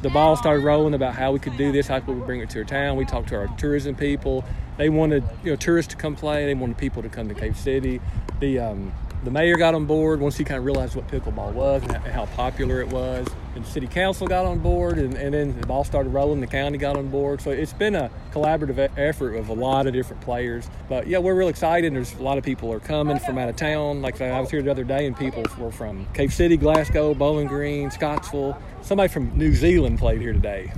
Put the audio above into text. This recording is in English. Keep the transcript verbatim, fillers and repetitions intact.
the ball started rolling about how we could do this, how we could bring it to our town. We talked to our tourism people. They wanted, you know, tourists to come play. They wanted people to come to Cave City. The um, the mayor got on board once he kind of realized what pickleball was and how popular it was. And the city council got on board, and, and then the ball started rolling. The county got on board. So it's been a collaborative effort of a lot of different players. But, yeah, we're real excited. There's a lot of people are coming from out of town. Like I said, I was here the other day, and people were from Cave City, Glasgow, Bowling Green, Scottsville. Somebody from New Zealand played here today.